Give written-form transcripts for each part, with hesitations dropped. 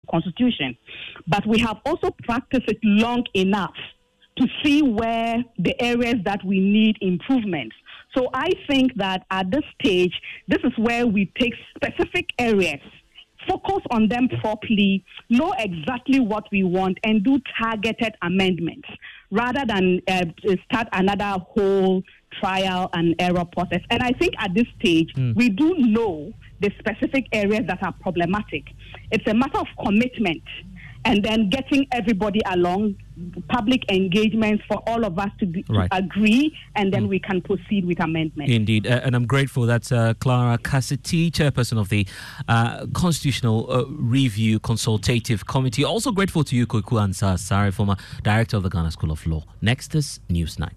constitution. But we have also practiced it long enough to see where the areas that we need improvements. So I think that at this stage, this is where we take specific areas, focus on them properly, know exactly what we want, and do targeted amendments rather than start another whole trial and error process. And I think at this stage, we do know the specific areas that are problematic. It's a matter of commitment and then getting everybody along, public engagements for all of us to agree, and then we can proceed with amendments. Indeed, and I'm grateful that Clara Kasiti, chairperson of the Constitutional Review Consultative Committee. Also grateful to you, Koiku Ansah Sari, former director of the Ghana School of Law. Next is News 9.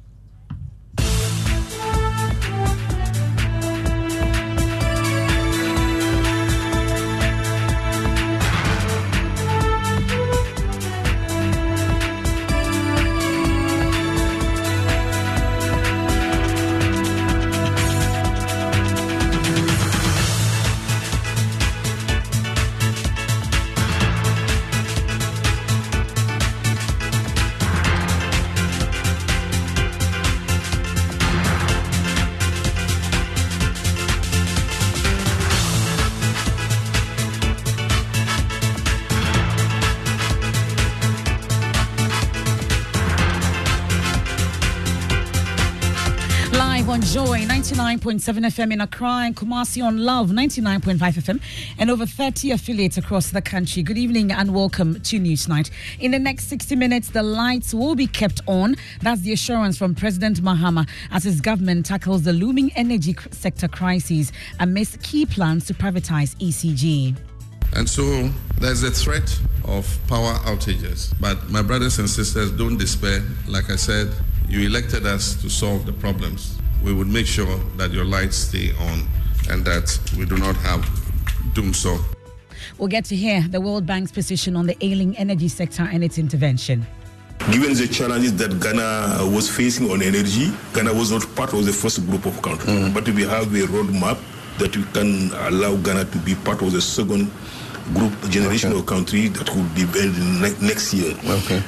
On Joy 99.7 FM in Accra and Kumasi on Love 99.5 FM and over 30 affiliates across the country. Good evening and welcome to Newsnight. In the next 60 minutes, the lights will be kept on. That's the assurance from President Mahama as his government tackles the looming energy sector crises amidst key plans to privatize ECG. And so there's a threat of power outages. But my brothers and sisters, don't despair. Like I said, you elected us to solve the problems. We would make sure that your lights stay on and that we do not have doom so. We'll get to hear the World Bank's position on the ailing energy sector and its intervention. Given the challenges that Ghana was facing on energy, Ghana was not part of the first group of countries. But we have a roadmap that we can allow Ghana to be part of the second group generational country that will be built next year. Okay.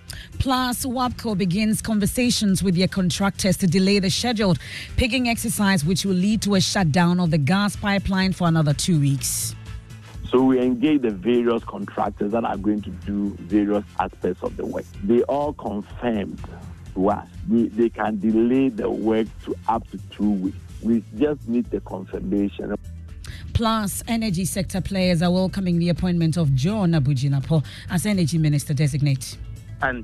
Plus, WAPCO begins conversations with their contractors to delay the scheduled pigging exercise, which will lead to a shutdown of the gas pipeline for another 2 weeks. So we engage the various contractors that are going to do various aspects of the work. They all confirmed to us they can delay the work to up to 2 weeks. We just need the confirmation. Plus, energy sector players are welcoming the appointment of John Abujinapo as Energy Minister Designate. And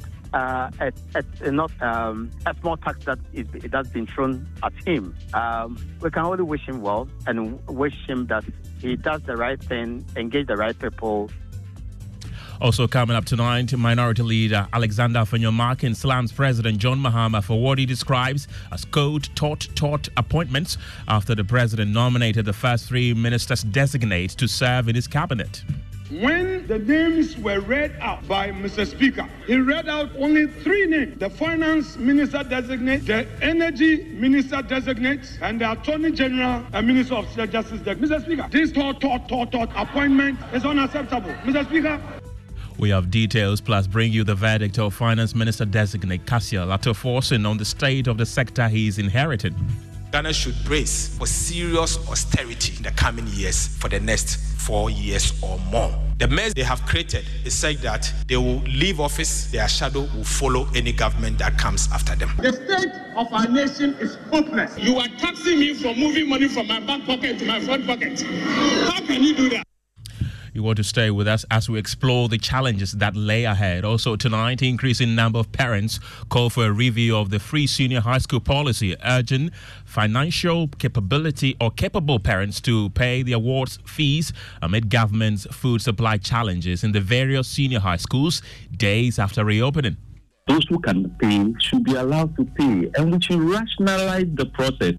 not a small tax that's been thrown at him. We can only wish him well and wish him that he does the right thing, engage the right people. Also coming up tonight, Minority Leader Alexander Afenyomarkin slams President John Mahama for what he describes as code taught appointments after the president nominated the first 3 ministers designate to serve in his cabinet. When the names were read out by Mr. Speaker, he read out only 3 names: the Finance Minister Designate, the Energy Minister Designate, and the Attorney General and Minister of Justice. Mr. Speaker, this taught appointment is unacceptable. Mr. Speaker. We have details, plus bring you the verdict of Finance Minister Designate Kasia Latoforsen on the state of the sector he is inheriting. Ghana should brace for serious austerity in the coming years for the next 4 years or more. The mess they have created is such that they will leave office, their shadow will follow any government that comes after them. The state of our nation is hopeless. You are taxing me for moving money from my back pocket to my front pocket. How can you do that? You want to stay with us as we explore the challenges that lay ahead. Also tonight, increasing number of parents call for a review of the free senior high school policy, urging financial capability or capable parents to pay the awards fees amid government's food supply challenges in the various senior high schools days after reopening. Those who can pay should be allowed to pay, and we should rationalize the process.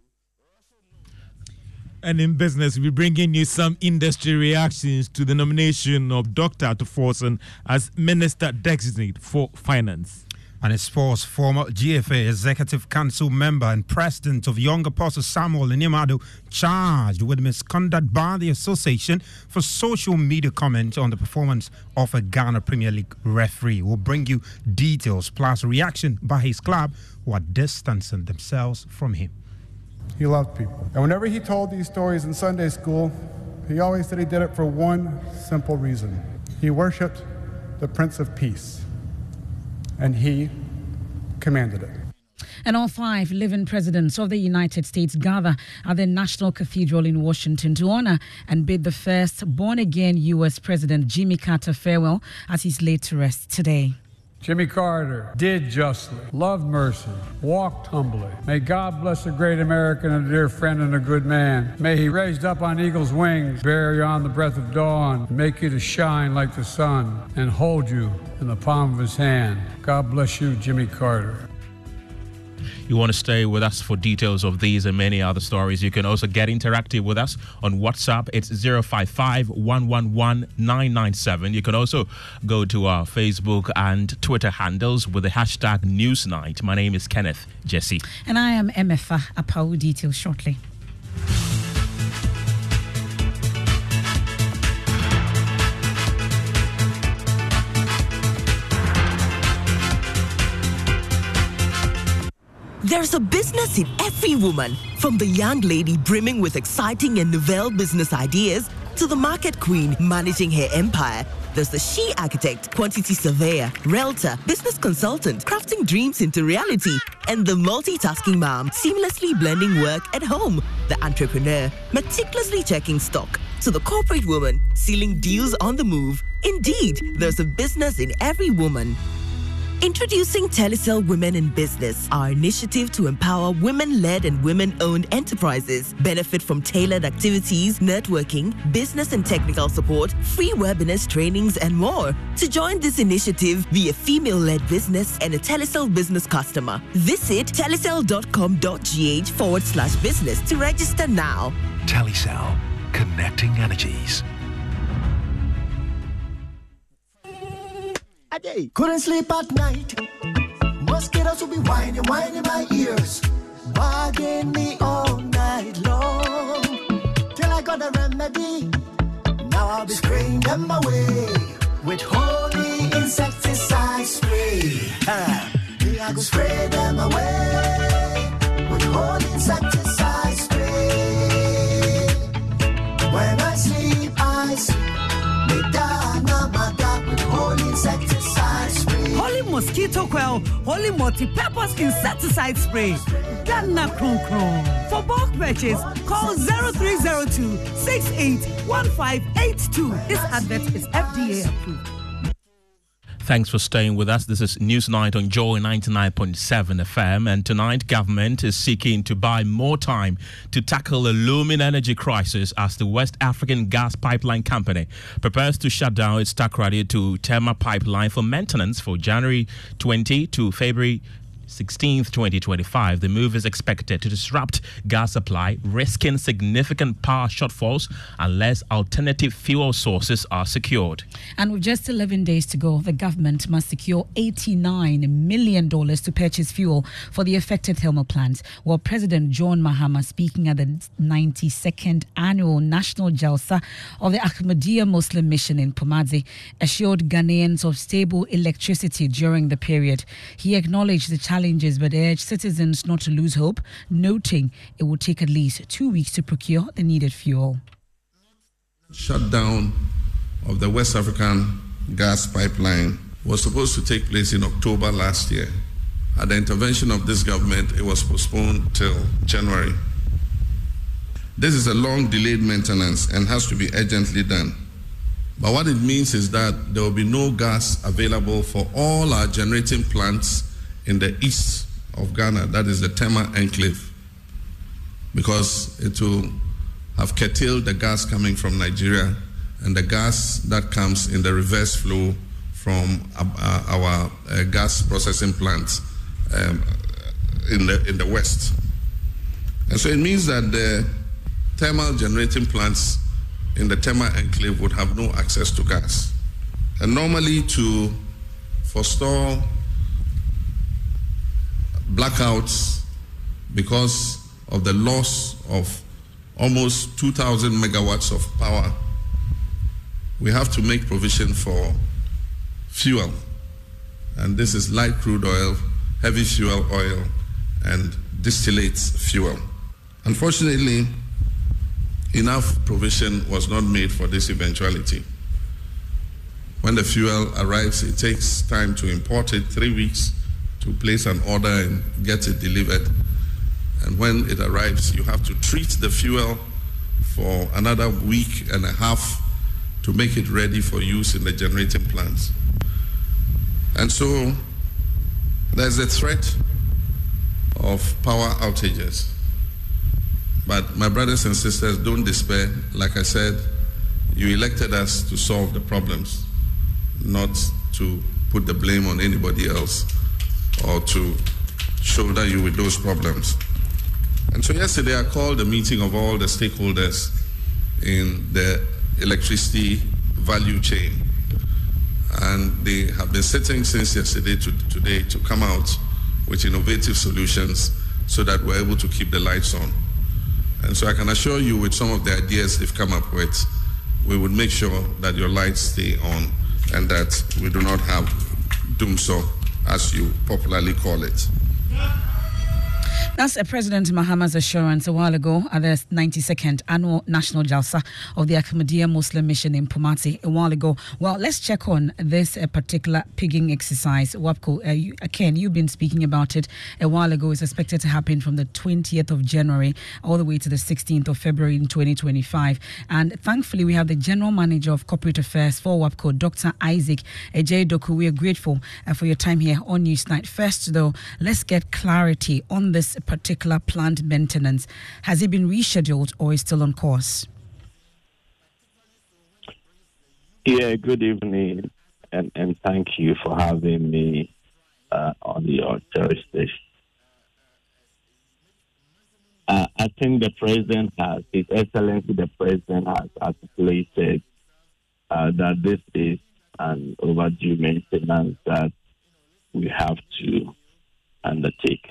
And in business, we're bringing you some industry reactions to the nomination of Dr. Latoforsen as Minister Designate for Finance. And in sports, former GFA Executive Council member and president of Young Apostle Samuel Inimado charged with misconduct by the association for social media comment on the performance of a Ghana Premier League referee. We'll bring you details plus reaction by his club who are distancing themselves from him. He loved people. And whenever he told these stories in Sunday school, he always said he did it for one simple reason. He worshiped the Prince of Peace, and he commanded it. And all 5 living presidents of the United States gather at the National Cathedral in Washington to honor and bid the first born-again U.S. President Jimmy Carter farewell as he's laid to rest today. Jimmy Carter did justly, loved mercy, walked humbly. May God bless a great American and a dear friend and a good man. May he raised up on eagle's wings, bear you on the breath of dawn, make you to shine like the sun, and hold you in the palm of his hand. God bless you, Jimmy Carter. You want to stay with us for details of these and many other stories, you can also get interactive with us on WhatsApp. It's 055-111-997. You can also go to our Facebook and Twitter handles with the hashtag Newsnight. My name is Kenneth Jesse. And I am Emefa Apau. Details shortly. There's a business in every woman, from the young lady brimming with exciting and novel business ideas to the market queen managing her empire. There's the she architect, quantity surveyor, realtor, business consultant, crafting dreams into reality, and the multitasking mom, seamlessly blending work at home. The entrepreneur, meticulously checking stock, to the corporate woman, sealing deals on the move. Indeed, there's a business in every woman. Introducing Telecel Women in Business, our initiative to empower women-led and women-owned enterprises. Benefit from tailored activities, networking, business and technical support, free webinars, trainings, and more. To join this initiative, be a female-led business and a Telecel business customer. Visit telecel.com.gh/business to register now. Telecel, connecting energies. Couldn't sleep at night. Mosquitoes will be whining my ears, bugging me all night long. Till I got a remedy. Now I'll be spraying them away with holy insecticide spray. I go spray them away with holy insecticide spray. When I sleep, me down my dark with holy insecticide. Holy Mosquito Quell, Holy Multi-Purpose Insecticide Spray. Ghana Kron Kron. For bulk purchase, call 0302 681582. This advert is FDA approved. Thanks for staying with us. This is Newsnight on Joy 99.7 FM. And tonight, government is seeking to buy more time to tackle a looming energy crisis as the West African Gas Pipeline Company prepares to shut down its Takoradi to Tema pipeline for maintenance for January 20 to February 16th, 2025. The move is expected to disrupt gas supply, risking significant power shortfalls unless alternative fuel sources are secured. And with just 11 days to go, the government must secure $89 million to purchase fuel for the affected thermal plants, while President John Mahama, speaking at the 92nd Annual National Jalsa of the Ahmadiyya Muslim Mission in Pomadzi, assured Ghanaians of stable electricity during the period. He acknowledged the challenges but urged citizens not to lose hope, noting it will take at least 2 weeks to procure the needed fuel. Shutdown of the West African gas pipeline was supposed to take place in October last year. At the intervention of this government, it was postponed till January. This is a long delayed maintenance and has to be urgently done. But what it means is that there will be no gas available for all our generating plants in the east of Ghana, that is the Tema enclave, because it will have curtailed the gas coming from Nigeria and the gas that comes in the reverse flow from our gas processing plants in the west. And so it means that the thermal generating plants in the Tema enclave would have no access to gas. And normally to forestall blackouts because of the loss of almost 2,000 megawatts of power, we have to make provision for fuel. And this is light crude oil, heavy fuel oil, and distillate fuel. Unfortunately, enough provision was not made for this eventuality. When the fuel arrives, it takes time to import it, 3 weeks to place an order and get it delivered. And when it arrives, you have to treat the fuel for another week and a half to make it ready for use in the generating plants. And so there's a threat of power outages. But my brothers and sisters, don't despair. Like I said, you elected us to solve the problems, not to put the blame on anybody else or to shoulder you with those problems. And so yesterday I called a meeting of all the stakeholders in the electricity value chain. And they have been sitting since yesterday to today to come out with innovative solutions so that we're able to keep the lights on. And so I can assure you with some of the ideas they've come up with, we would make sure that your lights stay on and that we do not have doomsday, as you popularly call it. That's President Mahama's assurance a while ago at the 92nd Annual National Jalsa of the Ahmadiyya Muslim Mission in Pumati a while ago. Well, let's check on this particular pigging exercise. WAPCO, Ken, you've been speaking about it a while ago. It's expected to happen from the 20th of January all the way to the 16th of February in 2025. And thankfully, we have the General Manager of Corporate Affairs for WAPCO, Dr. Isaac Ejedoku. We are grateful for your time here on Newsnight. First, though, let's get clarity on this particular plant maintenance. Has it been rescheduled or is still on course? Yeah, good evening, and thank you for having me on your Thursday. I think the President has, His Excellency the President has articulated that this is an overdue maintenance that we have to undertake.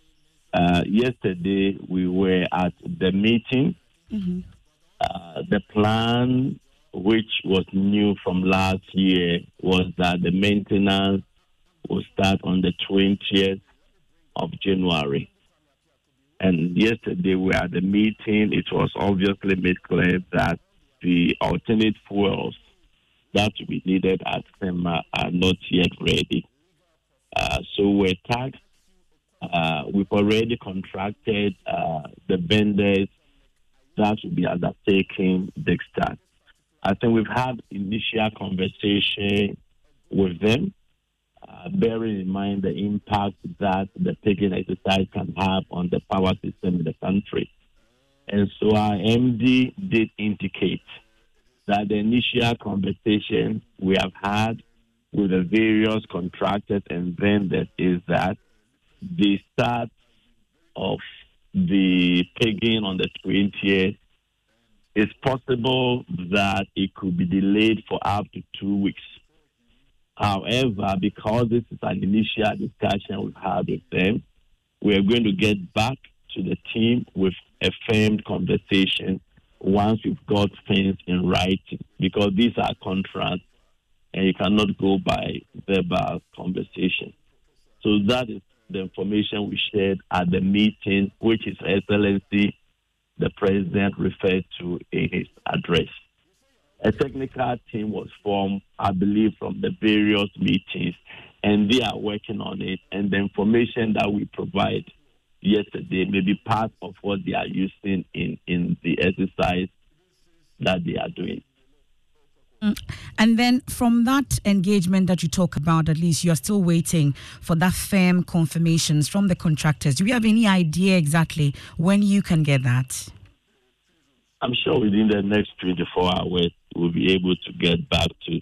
Yesterday, we were at the meeting. Mm-hmm. The plan, which was new from last year, was that the maintenance will start on the 20th of January. And yesterday, we were at the meeting. It was obviously made clear that the alternate fuels that will be needed at SEMA are not yet ready. So we're tasked. We've already contracted the vendors that will be undertaking the start. I think we've had initial conversation with them, bearing in mind the impact that the pigging exercise can have on the power system in the country. And so our MD did indicate that the initial conversation we have had with the various contractors and vendors is that the start of the pigging on the 20th, it's possible that it could be delayed for up to 2 weeks. However, because this is an initial discussion we've had with them, we are going to get back to the team with a firm conversation once we've got things in writing, because these are contracts and you cannot go by verbal conversation. So that is the information we shared at the meeting, which His Excellency the President referred to in his address. A technical team was formed, I believe, from the various meetings, and they are working on it. And the information that we provide yesterday may be part of what they are using in the exercise that they are doing. And then from that engagement that you talk about, at least you're still waiting for that firm confirmations from the contractors. Do we have any idea exactly when you can get that? I'm sure within the next 24 hours, we'll be able to get back to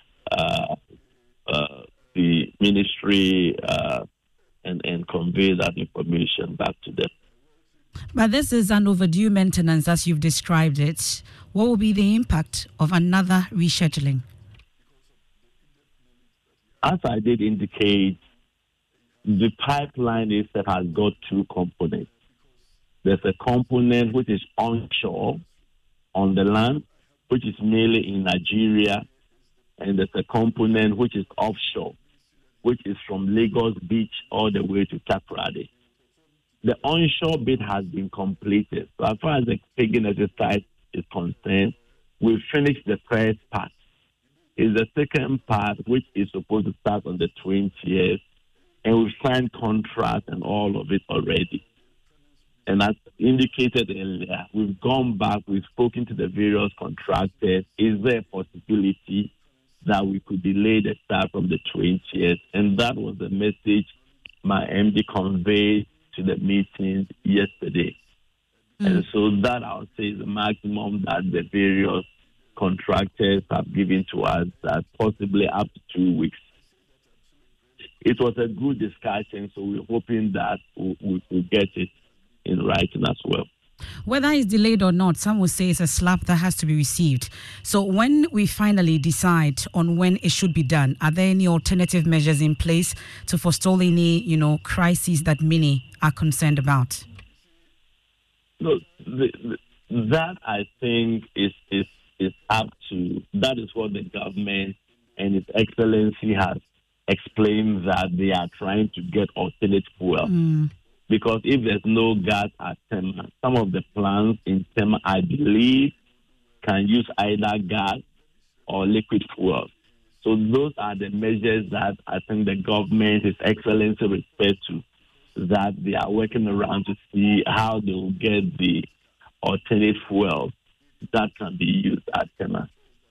the ministry and convey that information back to them. But this is an overdue maintenance, as you've described it. What will be the impact of another rescheduling? As I did indicate, the pipeline itself has got two components. There's a component which is onshore on the land, which is mainly in Nigeria, and there's a component which is offshore, which is from Lagos Beach all the way to Takoradi. The onshore bit has been completed. So as far as the pigging exercise is concerned, we've finished the first part. It's the second part, which is supposed to start on the 20th, and we've signed contracts and all of it already. And as indicated earlier, we've gone back, we've spoken to the various contractors. Is there a possibility that we could delay the start from the 20th? And that was the message my MD conveyed to the meeting yesterday. And so that, I would say, is the maximum that the various contractors have given to us, that possibly up to 2 weeks. It was a good discussion, so we're hoping that we'll get it in writing as well. Whether it's delayed or not, some will say it's a slap that has to be received. So when we finally decide on when it should be done, are there any alternative measures in place to forestall any, crises that many are concerned about? No, that I think is up to, that is what the government and His Excellency has explained, that they are trying to get alternate fuel. Because if there's no gas at Tema, some of the plants in Tema, I believe, can use either gas or liquid fuel. So those are the measures that I think the government, His Excellency, respect to, that they are working around to see how they will get the alternate fuel that can be used at Tema.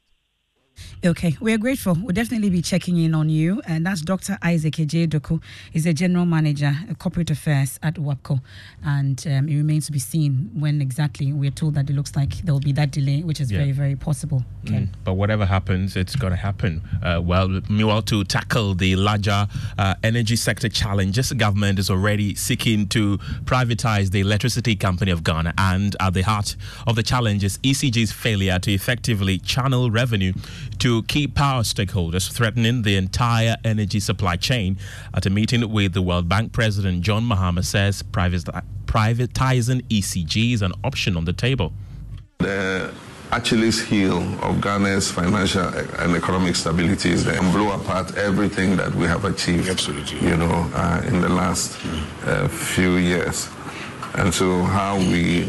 Okay, we are grateful. We'll definitely be checking in on you. And that's Dr. Isaac Ejedoku. He's the General Manager of Corporate Affairs at WAPCO. And it remains to be seen when exactly we're told that it looks like there will be that delay, which is very, very possible. Okay. But whatever happens, it's going to happen. Meanwhile, to tackle the larger energy sector challenges, the government is already seeking to privatize the electricity company of Ghana. And at the heart of the challenge is ECG's failure to effectively channel revenue to key power stakeholders, threatening the entire energy supply chain. At a meeting with the World Bank President, John Mahama says privatizing ECG is an option on the table. The Achilles heel of Ghana's financial and economic stability is there, and blow apart everything that we have achieved, in the last few years. And so how we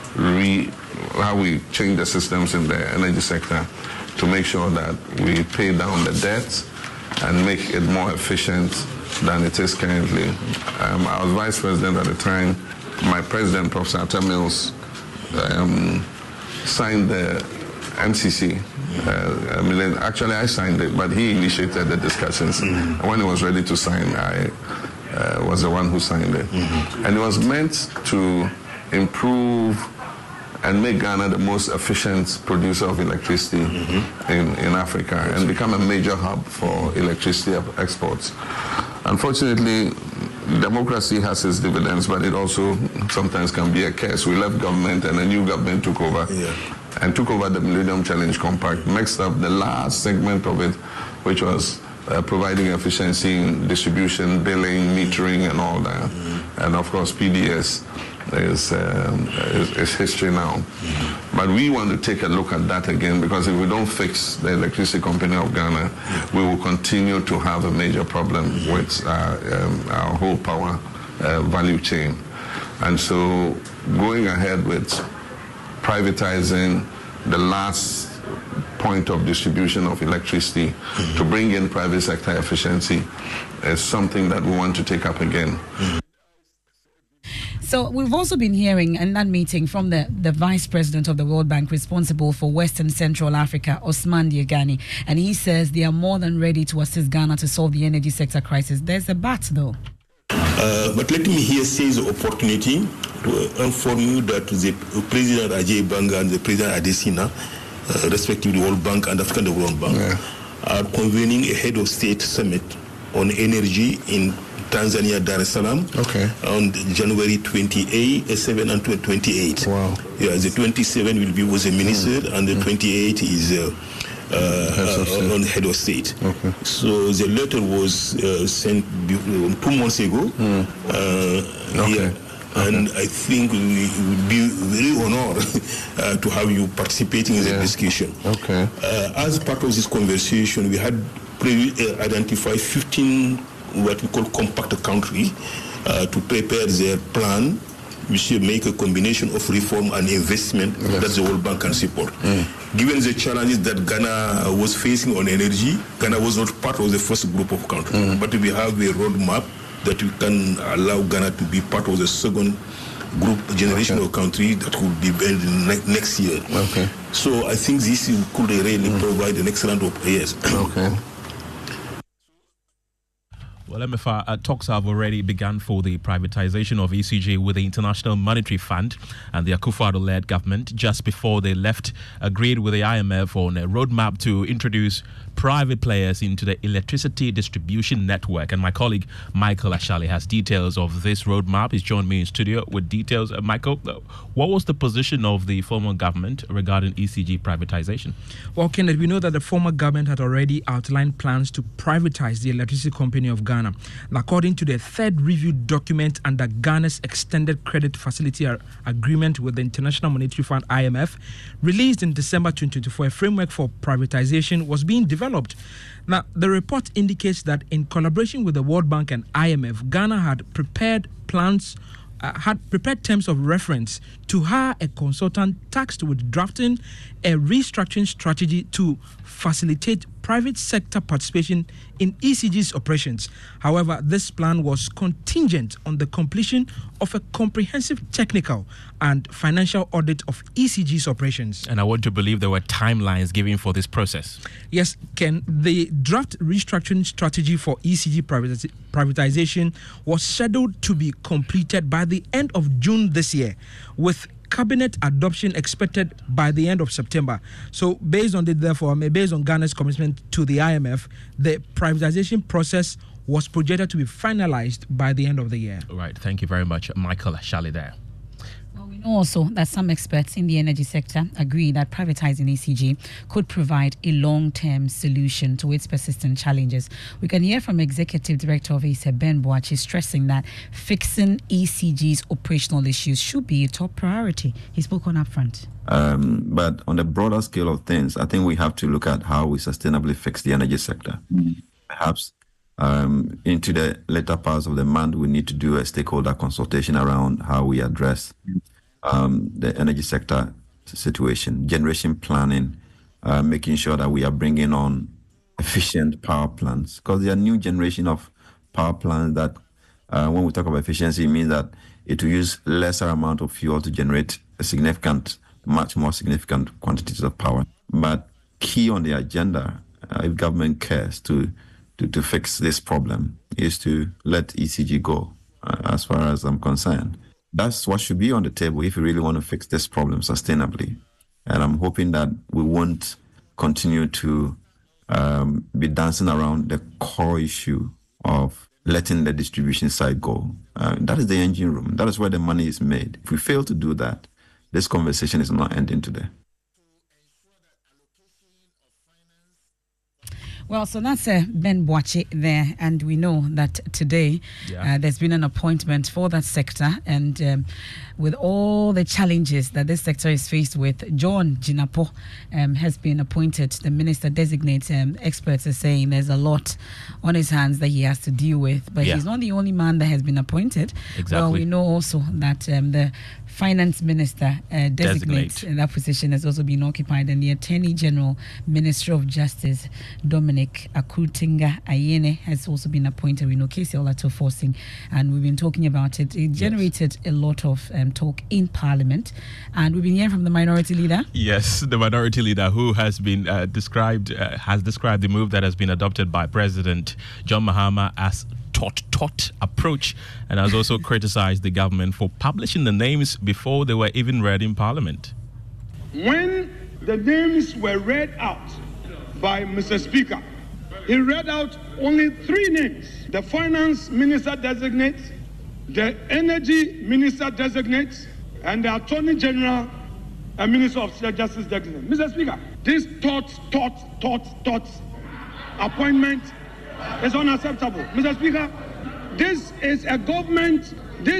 change the systems in the energy sector to make sure that we pay down the debt and make it more efficient than it is currently. I was vice president at the time. My president, Professor Atta Mills, signed the MCC. Actually, I signed it, but he initiated the discussions. And when he was ready to sign, I was the one who signed it. And it was meant to improve and make Ghana the most efficient producer of electricity in Africa and become a major hub for electricity exports. Unfortunately, democracy has its dividends, but it also sometimes can be a curse. We left government and a new government took over and took over the Millennium Challenge Compact, mixed up the last segment of it, which was providing efficiency in distribution, billing, metering, and all that. And of course, PDS is history now. But we want to take a look at that again, because if we don't fix the electricity company of Ghana, we will continue to have a major problem with our whole power value chain. And so going ahead with privatizing the last point of distribution of electricity to bring in private sector efficiency is something that we want to take up again. So we've also been hearing in that meeting from the Vice President of the World Bank responsible for Western Central Africa, Osman Diagani, and he says they are more than ready to assist Ghana to solve the energy sector crisis. There's a but, though. But let me here seize the opportunity to inform you that the President Ajay Banga and the President Adesina, respectively the World Bank and African Development Bank, are convening a head of state summit on energy in Tanzania, Dar es Salaam, on January 7 and 28. Wow. Yeah, the 27 will be with the minister, and the 28 is on head of state. Okay. So the letter was sent 2 months ago. Here. And I think we would be very honored to have you participating in the discussion. Okay. As part of this conversation, we had identified 15 what we call compact countries to prepare their plan, which will make a combination of reform and investment that the World Bank can support. Given the challenges that Ghana was facing on energy, Ghana was not part of the first group of countries, but we have a roadmap that we can allow Ghana to be part of the second group generation of country that will be built next year. Okay. So I think this could really provide an excellent years. Okay. Well, MFR, talks have already begun for the privatization of ECG with the International Monetary Fund and the Akufo-Addo-led government just before they left, agreed with the IMF on a roadmap to introduce private players into the electricity distribution network. And my colleague Michael Ashali has details of this roadmap. He's joined me in studio with details. Michael, what was the position of the former government regarding ECG privatization? Well, Kenneth, we know that the former government had already outlined plans to privatize the Electricity Company of Ghana. And according to the third review document under Ghana's Extended Credit Facility Agreement with the International Monetary Fund, IMF, released in December 2024, a framework for privatization was being developed. Now, the report indicates that in collaboration with the World Bank and IMF, Ghana had prepared terms of reference to hire a consultant tasked with drafting a restructuring strategy to facilitate private sector participation in ECG's operations. However, this plan was contingent on the completion of a comprehensive technical and financial audit of ECG's operations. And I want to believe there were timelines given for this process. Yes, Ken, the draft restructuring strategy for ECG privatization was scheduled to be completed by the end of June this year, with cabinet adoption expected by the end of September. So based on Ghana's commitment to the IMF, the privatization process was projected to be finalized by the end of the year. All right, thank you very much, Michael Ashali there. Also, that some experts in the energy sector agree that privatizing ECG could provide a long-term solution to its persistent challenges. We can hear from Executive Director of ACER, Ben Boakye, stressing that fixing ECG's operational issues should be a top priority. He spoke on upfront. But on the broader scale of things, I think we have to look at how we sustainably fix the energy sector. Perhaps into the later parts of the month, we need to do a stakeholder consultation around how we address the energy sector situation, generation planning, making sure that we are bringing on efficient power plants, because there are new generation of power plants that when we talk about efficiency, it means that it will use lesser amount of fuel to generate much more significant quantities of power. But key on the agenda, if government cares to fix this problem, is to let ECG go, as far as I'm concerned. That's what should be on the table if we really want to fix this problem sustainably. And I'm hoping that we won't continue to be dancing around the core issue of letting the distribution side go. That is the engine room. That is where the money is made. If we fail to do that, this conversation is not ending today. Well, so that's Ben Boakye there, and we know that today there's been an appointment for that sector, and with all the challenges that this sector is faced with, John Jinapor has been appointed the minister-designate. Experts are saying there's a lot on his hands that he has to deal with, but he's not the only man that has been appointed. Exactly. Well, we know also that the finance minister designate in that position has also been occupied, and the Attorney General, Minister of Justice, Dominic Akutinga Ayene, has also been appointed. We know Casey Olato forcing, and we've been talking about it. It generated a lot of talk in Parliament, and we've been hearing from the Minority Leader. Yes, the Minority Leader, who has been described the move that has been adopted by President John Mahama as tot approach, and has also criticized the government for publishing the names before they were even read in Parliament. When the names were read out by Mr. Speaker, he read out only 3 names: the Finance Minister Designate, the Energy Minister Designate, and the Attorney General and Minister of Justice Designate. Mr. Speaker, This thoughts appointment is unacceptable. Mr. Speaker, this is a government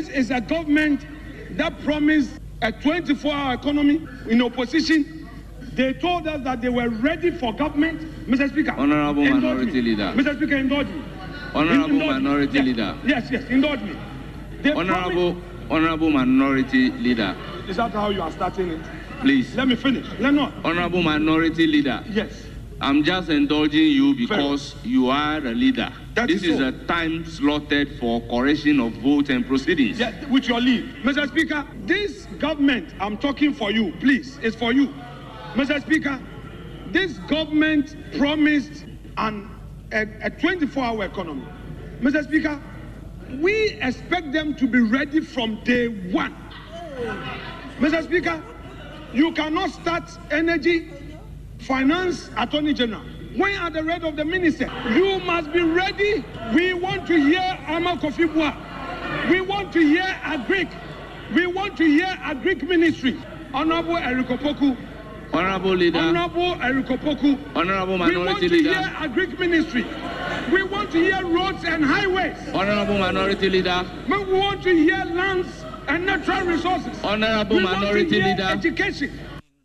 that promised a 24-hour economy in opposition. They told us that they were ready for government. Mr. Speaker, Honorable Minority Leader. Mr. Speaker, indulge me. Honorable Minority Leader. Yes, indulge me. Honorable Minority Leader. Is that how you are starting it? Please. Let me finish. Let not. Honorable Minority Leader. Yes. I'm just indulging you because you are a leader. This is a time slotted for correction of vote and proceedings. Yeah, with your leave. Mr. Speaker, this government, I'm talking for you, please, it's for you. Mr. Speaker, this government promised a 24-hour economy. Mr. Speaker, we expect them to be ready from day one. Mr. Speaker, you cannot start energy, finance, attorney general. When are the red of the minister? You must be ready. We want to hear Ama Kofi Bua. We want to hear Agric. We want to hear Agric Ministry. Honorable Eric Opoku. Honorable Leader. Honorable Eric Opoku. Honorable Minority Leader. We want to hear Agric Ministry. We want to hear roads and highways. Honorable Minority Leader. We want to hear lands and natural resources. Honorable Minority Leader. Education.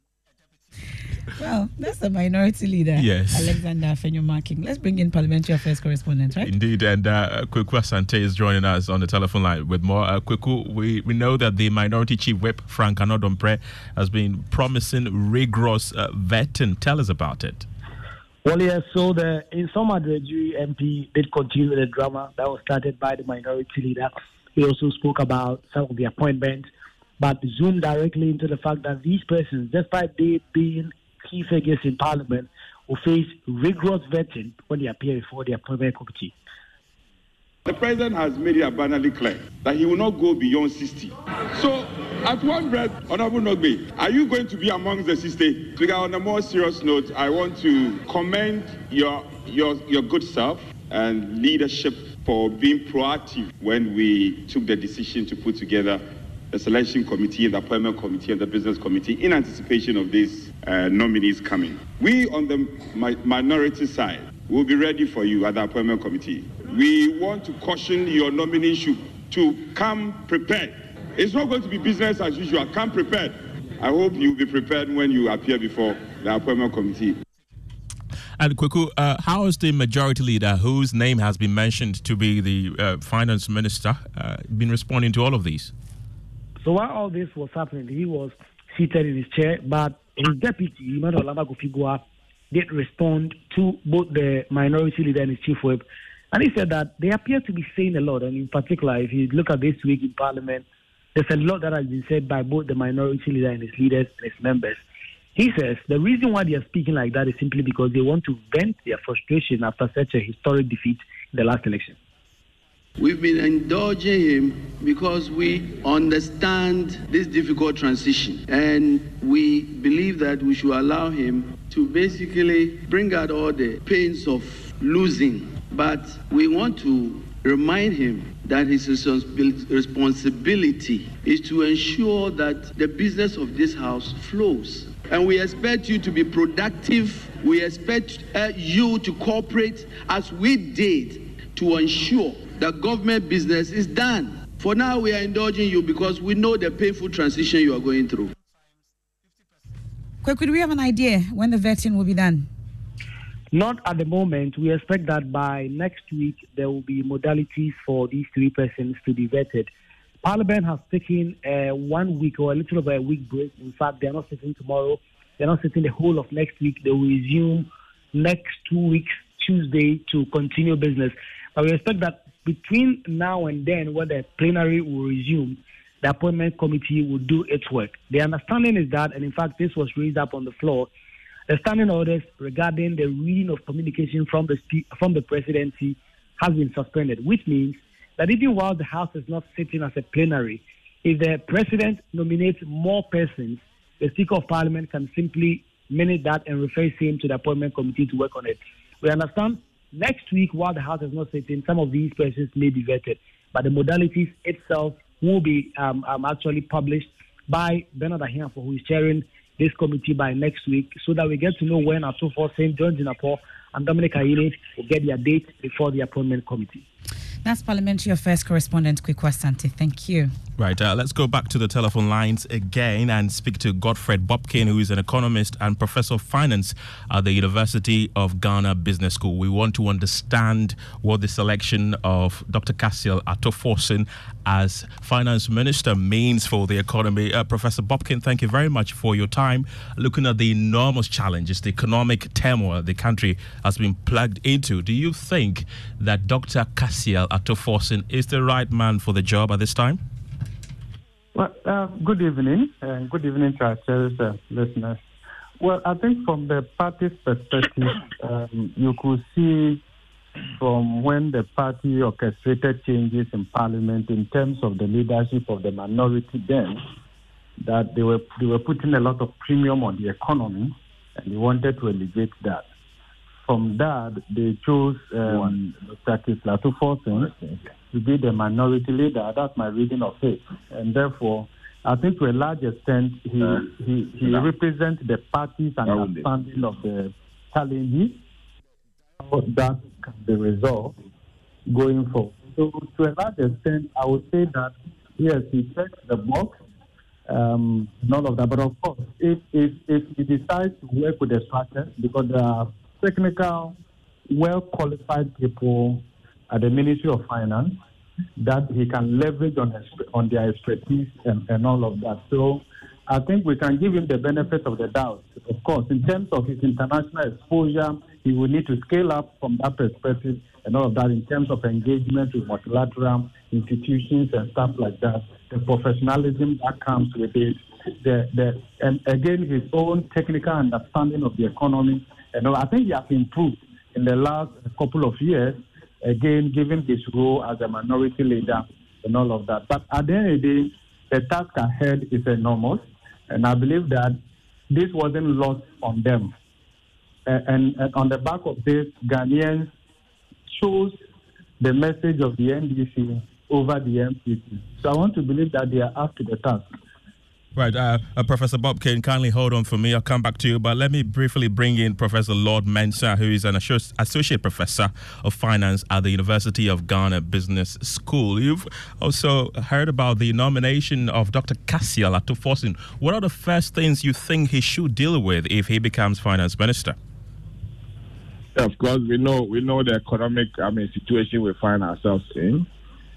Well, that's the Minority Leader. Yes. Alexander Afenyo-Marking. Let's bring in Parliamentary Affairs Correspondent, right? Indeed, and Kweku Asante is joining us on the telephone line with more. Kweku, we know that the Minority Chief Whip, Frank Anodompreh, has been promising rigorous vetting. Tell us about it. Well, yes, so the Insoma Dredri MP did continue the drama that was started by the Minority Leader. He also spoke about some of the appointments, but zoomed directly into the fact that these persons, despite they being key figures in Parliament, will face rigorous vetting when they appear before the appointment committee. The President has made it abundantly clear that he will not go beyond 60. So, at one breath, Honorable Nogbe, are you going to be amongst the 60? Speaker, on a more serious note, I want to commend your good self and leadership for being proactive when we took the decision to put together the selection committee, the appointment committee, and the business committee in anticipation of these nominees coming. We on the minority side will be ready for you at the appointment committee. We want to caution your nominee to come prepared. It's not going to be business as usual. Come prepared. I hope you'll be prepared when you appear before the appointment committee. And Kweku, how is the Majority Leader, whose name has been mentioned to be the Finance Minister, been responding to all of these? So while all this was happening, he was seated in his chair, but his deputy, Emmanuel Lamba Kofi Bua, did respond to both the Minority Leader and his Chief Whip. And he said that they appear to be saying a lot. And in particular, if you look at this week in Parliament, there's a lot that has been said by both the Minority Leader and his leaders and his members. He says the reason why they are speaking like that is simply because they want to vent their frustration after such a historic defeat in the last election. We've been indulging him because we understand this difficult transition, and we believe that we should allow him to basically bring out all the pains of losing. But we want to remind him that his responsibility is to ensure that the business of this house flows. And we expect you to be productive. We expect you to cooperate as we did to ensure that government business is done. For now, we are indulging you because we know the painful transition you are going through. Could we have an idea when the vetting will be done? Not at the moment. We expect that by next week, there will be modalities for these three persons to be vetted. Parliament has taken 1 week or a little over a week break. In fact, they are not sitting tomorrow. They are not sitting the whole of next week. They will resume next 2 weeks, Tuesday, to continue business. But we expect that between now and then, when the plenary will resume, the appointment committee will do its work. The understanding is that, and in fact, this was raised up on the floor, the standing orders regarding the reading of communication from the presidency has been suspended, which means that even while the House is not sitting as a plenary, if the president nominates more persons, the Speaker of Parliament can simply minute that and refer him to the appointment committee to work on it. We understand next week, while the House is not sitting, some of these persons may be vetted, but the modalities itself will be actually published by Bernard Ahiafo, who is chairing this committee by next week so that we get to know when Atuforsen, John Jinapor, and Dominic Ayine will get their date before the appointment committee. That's Parliamentary Affairs Correspondent Kweku Asante. Thank you. Right, let's go back to the telephone lines again and speak to Godfred Bobkin, who is an economist and professor of finance at the University of Ghana Business School. We want to understand what the selection of Dr. Cassiel Atuforsen as finance minister means for the economy. Professor Bobkin, thank you very much for your time. Looking at the enormous challenges, the economic turmoil the country has been plugged into, do you think that Dr. Cassiel Atuforsen is the right man for the job at this time? Well, good evening, and good evening to our cherished listeners. Well, I think from the party's perspective, you could see from when the party orchestrated changes in parliament in terms of the leadership of the minority then, that they were putting a lot of premium on the economy, and they wanted to elevate that. From that, they chose Dr. Cassiel Atuforsen to be the minority leader. That's my reading of it. And therefore, I think to a large extent, he represents the party's understanding of the challenges, how that can be resolved going forward. So to a large extent, I would say that, yes, he checks the box, and all of that. But of course, if he decides to work with the structures, because there are technical, well-qualified people at the Ministry of Finance that he can leverage on their expertise and all of that. So I think we can give him the benefit of the doubt. Of course, in terms of his international exposure, he will need to scale up from that perspective and all of that in terms of engagement with multilateral institutions and stuff like that, the professionalism that comes with it, and again, his own technical understanding of the economy. And I think he has improved in the last couple of years, again, given his role as a minority leader and all of that. But at the end of the day, the task ahead is enormous, and I believe that this wasn't lost on them. And on the back of this, Ghanaians chose the message of the NDC over the MPP. So I want to believe that they are up to the task. Right, Professor Bobkin, kindly hold on for me. I'll come back to you, but let me briefly bring in Professor Lord Mensah, who is an associate professor of finance at the University of Ghana Business School. You've also heard about the nomination of Dr. Cassiel Atuforsen. What are the first things you think he should deal with if he becomes finance minister? Of course, we know the economic situation we find ourselves in.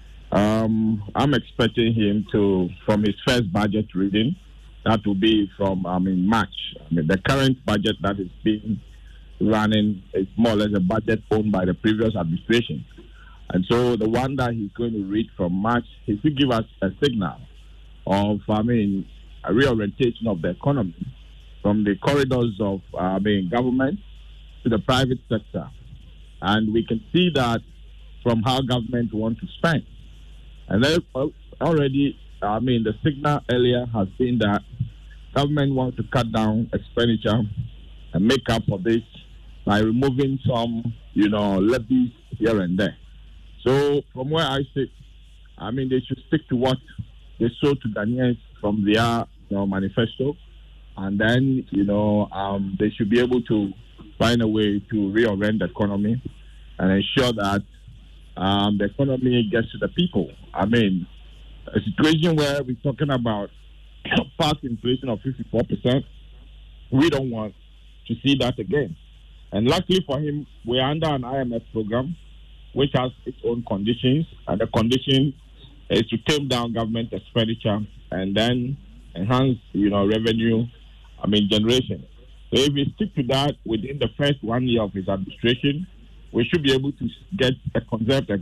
I'm expecting him to, from his first budget reading, that will be from March. The current budget that is being running is more or less a budget owned by the previous administration. And so the one that he's going to read from March, he should give us a signal of, a reorientation of the economy from the corridors of, government to the private sector. And we can see that from how government wants to spend. And then already, the signal earlier has been that government wants to cut down expenditure and make up for this by removing some, levies here and there. So from where I sit, they should stick to what they sold to Ghanaians from their manifesto, and then they should be able to find a way to reorient the economy and ensure that the economy gets to the people. A situation where we're talking about past inflation of 54%, we don't want to see that again. And luckily for him, we're under an IMF program, which has its own conditions, and the condition is to tame down government expenditure and then enhance, revenue, generation. So if we stick to that within the first 1 year of his administration, we should be able to get a conserved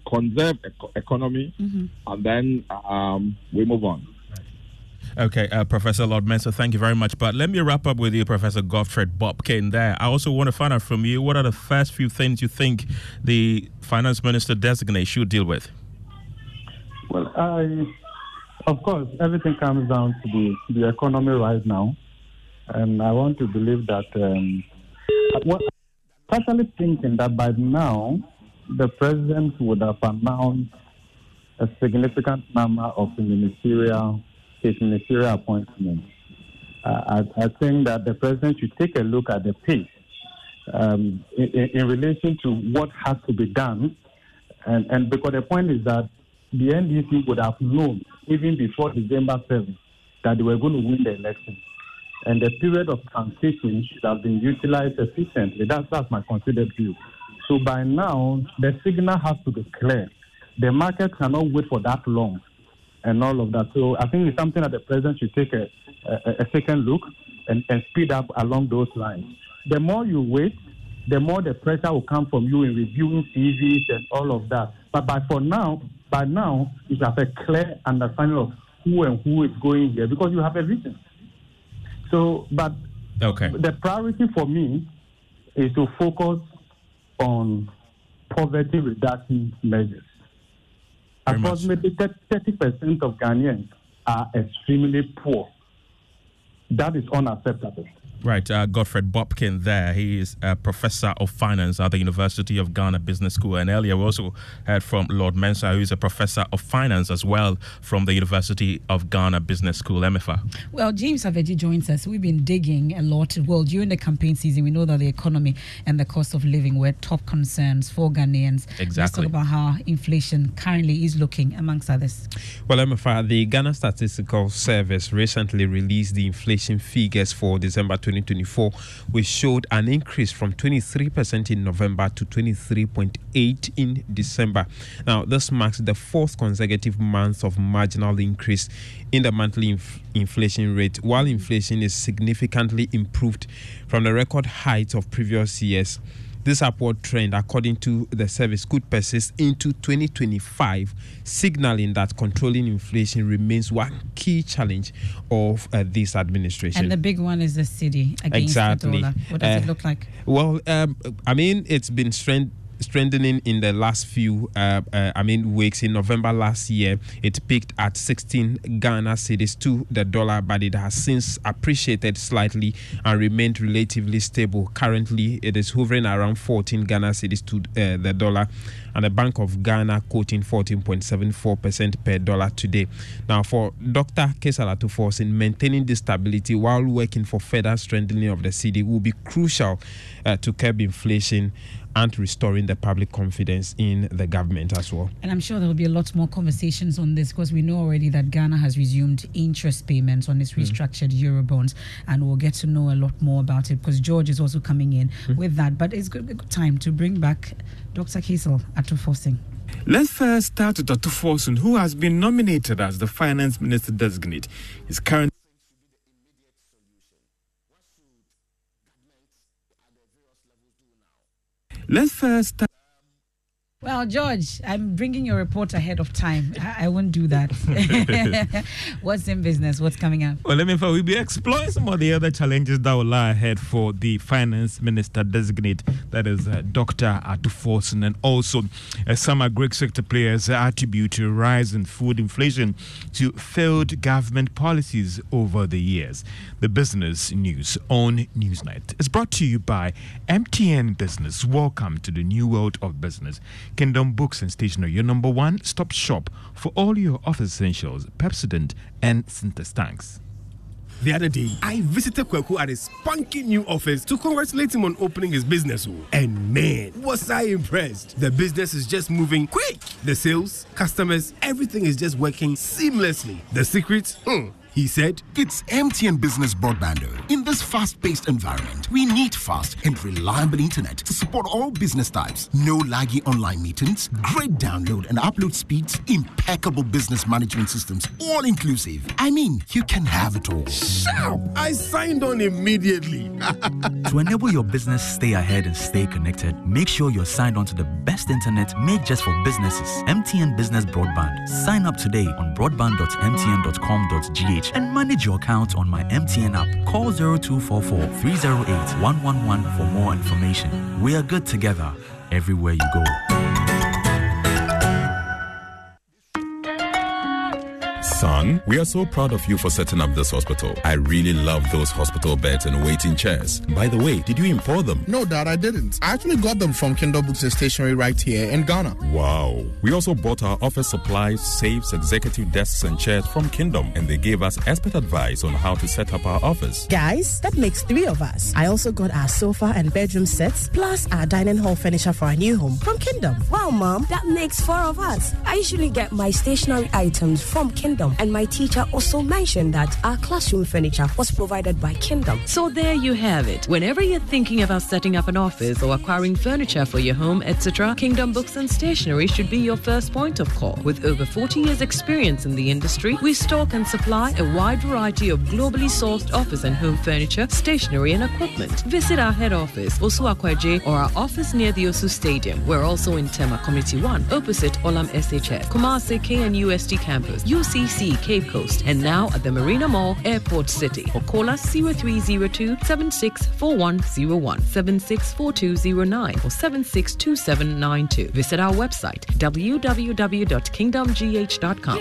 economy, and then we move on. Okay, Professor Lord Mensah, thank you very much. But let me wrap up with you, Professor Godfred Bobkin there. I also want to find out from you, what are the first few things you think the finance minister designate should deal with? Well, of course, everything comes down to the economy right now. And I want to believe that personally thinking that by now, the president would have announced a significant number of ministerial appointments. I think that the president should take a look at the pace in relation to what has to be done. And because the point is that the NDC would have known even before December 7th that they were going to win the election. And the period of transition should have been utilized efficiently. That's my considered view. So by now, the signal has to be clear. The market cannot wait for that long and all of that. So I think it's something that the president should take a second look and speed up along those lines. The more you wait, the more the pressure will come from you in reviewing CVs and all of that. But by now, you should have a clear understanding of who is going here because you have a vision. So, but the priority for me is to focus on poverty reduction measures. Approximately 30% of Ghanaians are extremely poor. That is unacceptable. Right, Godfred Bobkin there. He is a professor of finance at the University of Ghana Business School. And earlier we also heard from Lord Mensah, who is a professor of finance as well from the University of Ghana Business School, MFA. Well, James Aveji joins us. We've been digging a lot. Well, during the campaign season, we know that the economy and the cost of living were top concerns for Ghanaians. Exactly. Let's talk about how inflation currently is looking, amongst others. Well, MFA, the Ghana Statistical Service recently released the inflation figures for December 2024, which showed an increase from 23% in November to 23.8% in December. Now, this marks the fourth consecutive month of marginal increase in the monthly inflation rate, while inflation is significantly improved from the record heights of previous years. This upward trend, according to the service, could persist into 2025, signaling that controlling inflation remains one key challenge of this administration. And the big one is the cedi against the dollar. What does it look like? Well, it's been strengthening in the last few weeks. In November last year, it peaked at 16 Ghana cedis to the dollar, but it has since appreciated slightly and remained relatively stable. Currently, it is hovering around 14 Ghana cedis to the dollar, and the Bank of Ghana quoting 14.74% per dollar today. Now, for Dr. Kesala Tuforsin, maintaining this stability while working for further strengthening of the cedi will be crucial to curb inflation and restoring the public confidence in the government as well. And I'm sure there will be a lot more conversations on this because we know already that Ghana has resumed interest payments on its restructured Eurobonds, and we'll get to know a lot more about it because George is also coming in with that. But it's good time to bring back Dr. Kesal Atuforsin. Let's first start with Dr. Forson, who has been nominated as the Finance Minister Designate. His current Let's first start. Well, George, I'm bringing your report ahead of time. I won't do that. What's in business? What's coming up? Well, we'll be exploring some of the other challenges that will lie ahead for the Finance Minister Designate, that is Dr. Atuforsin, and also some agri sector players attribute a rise in food inflation to failed government policies over the years. The business news on Newsnight is brought to you by MTN Business. Welcome to the new world of business. Kingdom Books and Stationery, your number one stop shop for all your office essentials, Pepsodent and Syntex tanks. The other day, I visited Kweku at his spunky new office to congratulate him on opening his business. And man, was I impressed. The business is just moving quick. The sales, customers, everything is just working seamlessly. The secret? He said, it's MTN Business Broadband. In this fast-paced environment, we need fast and reliable internet to support all business types. No laggy online meetings, great download and upload speeds, impeccable business management systems, all inclusive. I mean, you can have it all. Shout! I signed on immediately. To enable your business stay ahead and stay connected, make sure you're signed on to the best internet made just for businesses. MTN Business Broadband. Sign up today on broadband.mtn.com.gh and manage your account on my MTN app. Call 0244 308 111 for more information. We are good together everywhere you go. Son, son, we are so proud of you for setting up this hospital. I really love those hospital beds and waiting chairs. By the way, did you import them? No, Dad, I didn't. I actually got them from Kindle Books and Stationery right here in Ghana. Wow. We also bought our office supplies, safes, executive desks and chairs from Kingdom, and they gave us expert advice on how to set up our office. Guys, that makes 3 of us. I also got our sofa and bedroom sets, plus our dining hall furniture for our new home from Kingdom. Wow, Mom, that makes 4 of us. I usually get my stationery items from Kingdom, and my teacher also mentioned that our classroom furniture was provided by Kingdom. So there you have it. Whenever you're thinking about setting up an office or acquiring furniture for your home, etc., Kingdom Books and Stationery should be your first point of call. With over 40 years experience in the industry, we stock and supply a wide variety of globally sourced office and home furniture, stationery and equipment. Visit our head office, Osu Akwaje, or our office near the Osu Stadium. We're also in Tema Community 1, opposite Olam SHS, Kumasi KNUST campus, UCC Cape Coast, and now at the Marina Mall, Airport City. Or call us 0302 764101, 764209, or 762792. Visit our website www.kingdomgh.com.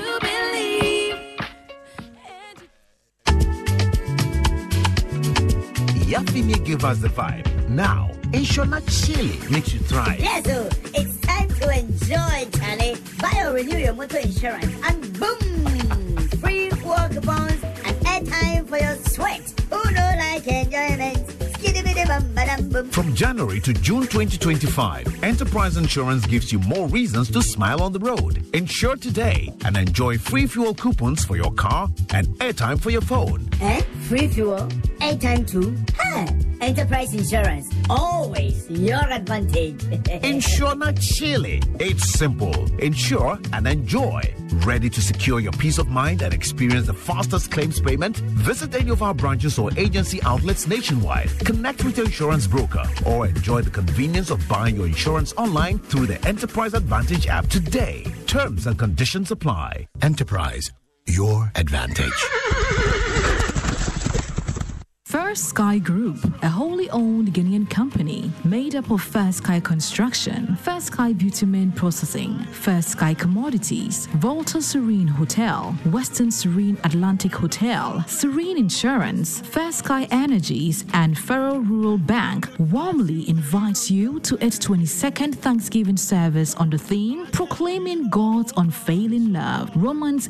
Yafine gave us the vibe. Now, Inshona Chili makes you thrive. Yes, so it's time to enjoy, Charlie. Buy or renew your motor insurance and boom! Free fuel coupons and airtime for your sweat. Who don't like enjoyment? From January to June 2025, Enterprise Insurance gives you more reasons to smile on the road. Insure today and enjoy free fuel coupons for your car and airtime for your phone. Free fuel? Airtime too? Enterprise Insurance. Always your advantage. Inshona Chile. It's simple. Insure and enjoy. Ready to secure your peace of mind and experience the fastest claims payment? Visit any of our branches or agency outlets nationwide. Connect with your insurance broker or enjoy the convenience of buying your insurance online through the Enterprise Advantage app today. Terms and conditions apply. Enterprise, your advantage. First Sky Group, a wholly owned Ghanaian company made up of First Sky Construction, First Sky Bitumen Processing, First Sky Commodities, Volta Serene Hotel, Western Serene Atlantic Hotel, Serene Insurance, First Sky Energies, and Federal Rural Bank warmly invites you to its 22nd Thanksgiving service on the theme Proclaiming God's Unfailing Love, Romans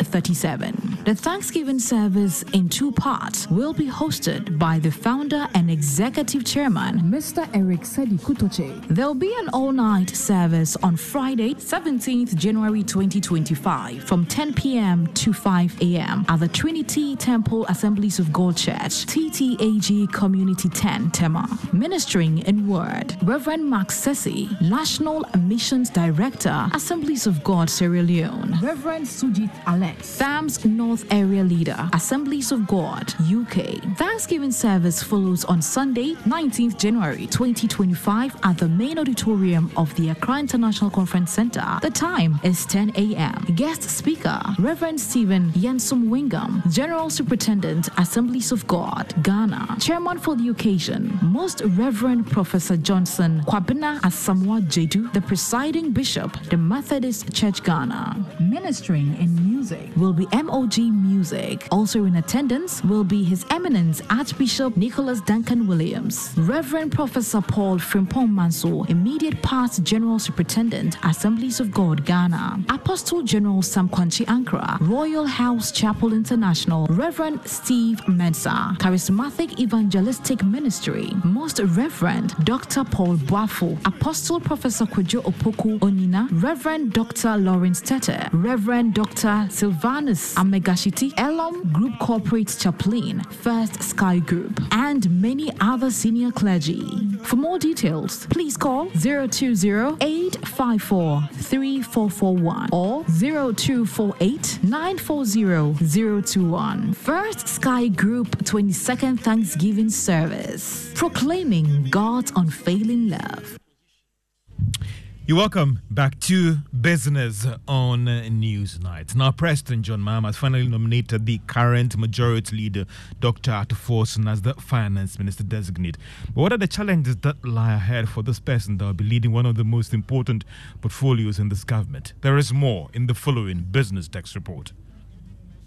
8:37. The Thanksgiving service in 2 parts will be hosted by the founder and executive chairman, Mr. Eric Sedi Kutoche. There will be an all-night service on Friday, 17th January 2025 from 10 p.m. to 5 a.m. at the Trinity Temple Assemblies of God Church, TTAG Community 10, Tema. Ministering in word, Reverend Mark Sessi, National Missions Director, Assemblies of God, Sierra Leone. Reverend Sujit Alex, THAMS North Area Leader, Assemblies of God, UK. Thanksgiving service follows on Sunday, 19th January 2025 at the main auditorium of the Accra International Conference Center. The time is 10 a.m. Guest speaker, Reverend Stephen Yansum Wingham, General Superintendent, Assemblies of God, Ghana. Chairman for the occasion, Most Reverend Professor Johnson Kwabena Asamoah Jedu, the presiding bishop, the Methodist Church Ghana. Ministering in music will be MOG Music. Also in attendance will be His Eminence Archbishop Nicholas Duncan Williams, Reverend Professor Paul Frimpong Manso, Immediate Past General Superintendent, Assemblies of God, Ghana, Apostle General Sam Kwanchi Ankara, Royal House Chapel International, Reverend Steve Mensah, Charismatic Evangelistic Ministry, Most Reverend Dr. Paul Boafo, Apostle Professor Kwejo Opoku Onina, Reverend Dr. Lawrence Tete, Reverend Dr. Sylvanus Amegashiti, Elam Group Corporate Chaplain, First Sky Group, and many other senior clergy. For more details, please call 020-854-3441 or 0248-940-021. First Sky Group 22nd Thanksgiving Service, proclaiming God's unfailing love. You're welcome back to Business on Newsnight. Now, President John Mahama has finally nominated the current majority leader, Dr. Ato Forson, as the finance minister designate. But what are the challenges that lie ahead for this person that will be leading one of the most important portfolios in this government? There is more in the following Business Desk report.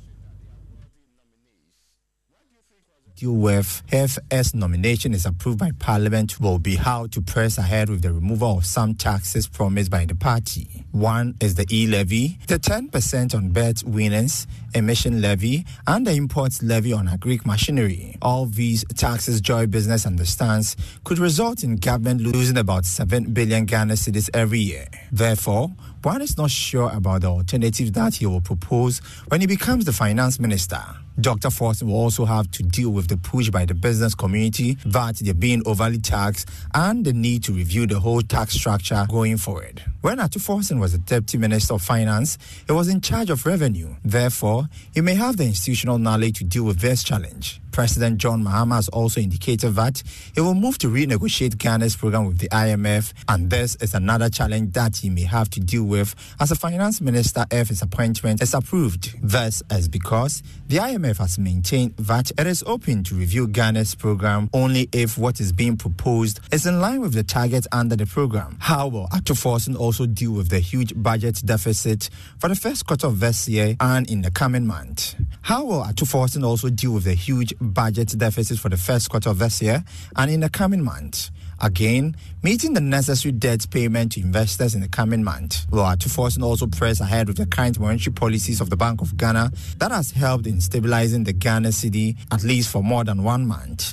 deal with if his nomination is approved by Parliament will be how to press ahead with the removal of some taxes promised by the party. One is the e-levy, the 10% on bet winners, emission levy, and the imports levy on agric machinery. All these taxes, Joy Business understands, could result in government losing about 7 billion Ghana cedis every year. Therefore, one is not sure about the alternative that he will propose when he becomes the finance minister. Dr. Forson will also have to deal with the push by the business community that they're being overly taxed and the need to review the whole tax structure going forward. When Atu Forson was the Deputy Minister of Finance, he was in charge of revenue. Therefore, he may have the institutional knowledge to deal with this challenge. President John Mahama has also indicated that he will move to renegotiate Ghana's program with the IMF, and this is another challenge that he may have to deal with as a finance minister if his appointment is approved. This is because the IMF has maintained that it is open to review Ghana's program only if what is being proposed is in line with the target under the program. How will Atu Forson also deal with the huge budget deficit for the first quarter of this year and in the coming month? How will Atu Forson also deal with the huge budget deficit for the first quarter of this year and in the coming month? Again, meeting the necessary debt payment to investors in the coming month. Will Atu Forson also press ahead with the current monetary policies of the Bank of Ghana that has helped in stabilizing the Ghana cedi at least for more than 1 month?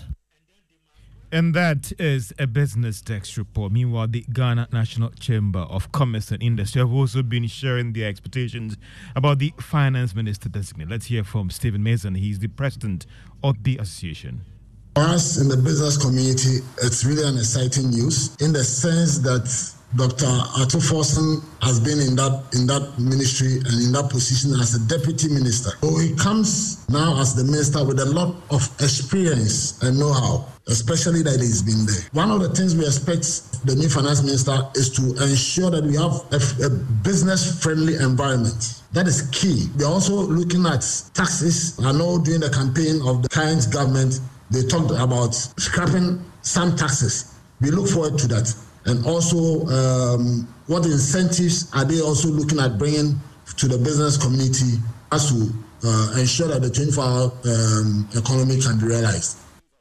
And that is a business text report. Meanwhile, the Ghana National Chamber of Commerce and Industry have also been sharing their expectations about the finance minister designate. Let's hear from Stephen Mason. He's the president of the association. For us in the business community, it's really an exciting news in the sense that Dr. Atu Forson has been in that ministry and in that position as a deputy minister. So he comes now as the minister with a lot of experience and know-how, especially that he's been there. One of the things we expect the new finance minister is to ensure that we have a business-friendly environment. That is key. We're also looking at taxes. I know during the campaign of the current government, they talked about scrapping some taxes. We look forward to that. And also, what incentives are they also looking at bringing to the business community as to ensure that the 24-hour economy can be realized?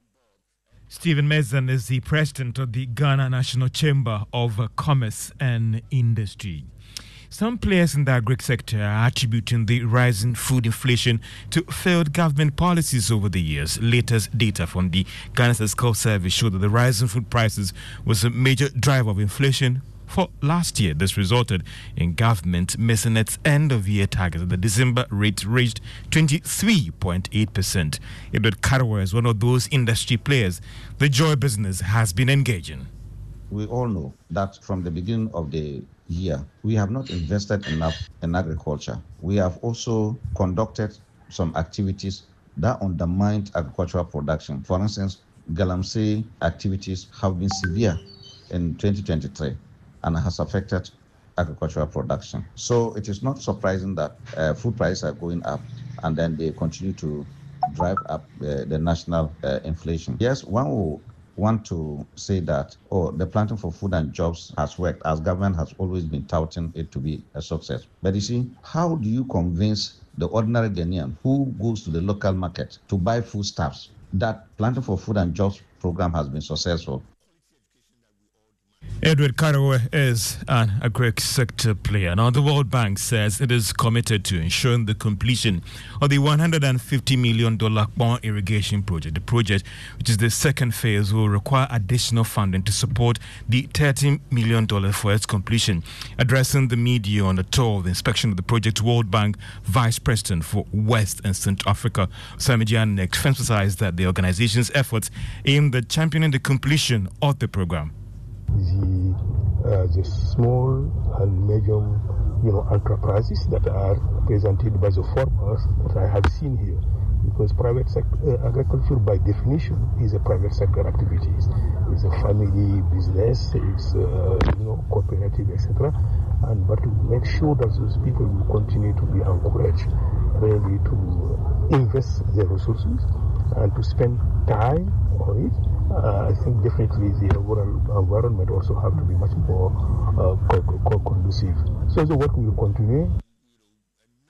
Stephen Mason is the president of the Ghana National Chamber of Commerce and Industry. Some players in the agri sector are attributing the rising food inflation to failed government policies over the years. Latest data from the Ghana Statistical Service showed that the rising food prices was a major driver of inflation for last year. This resulted in government missing its end-of-year target. The December rate reached 23.8%. Edward Karawa is one of those industry players the Joy Business has been engaging. We all know that from the beginning of the year, we have not invested enough in agriculture. We have also conducted some activities that undermined agricultural production. For instance, Galamsey activities have been severe in 2023 and has affected agricultural production. So it is not surprising that food prices are going up and then they continue to drive up the national inflation. Yes, one will want to say that, the Planting for Food and Jobs has worked, as government has always been touting it to be a success. But you see, how do you convince the ordinary Ghanaian who goes to the local market to buy foodstuffs that Planting for Food and Jobs program has been successful? Edward Karawa is an agri sector player. Now, the World Bank says it is committed to ensuring the completion of the $150 million Bond irrigation project. The project, which is the second phase, will require additional funding to support the $30 million for its completion. Addressing the media on the tour of the inspection of the project, World Bank Vice President for West and Central Africa, Samijian, emphasized that the organization's efforts aimed at championing the completion of the program. The small and medium, enterprises that are presented by the farmers that I have seen here, because private sector agriculture by definition is a private sector activity. It's a family business, it's cooperative, etc. But to make sure that those people will continue to be encouraged really to invest their resources and to spend time on it. I think definitely the overall environment also have to be much more conducive. So the work will continue.